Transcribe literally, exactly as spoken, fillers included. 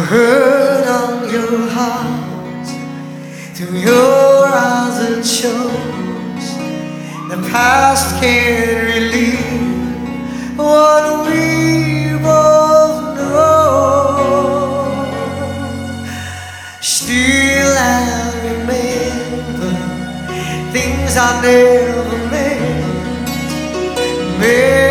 hurt on your heart. Through your eyes it shows the past can't relieve what we both know. Still I remember things I never meant.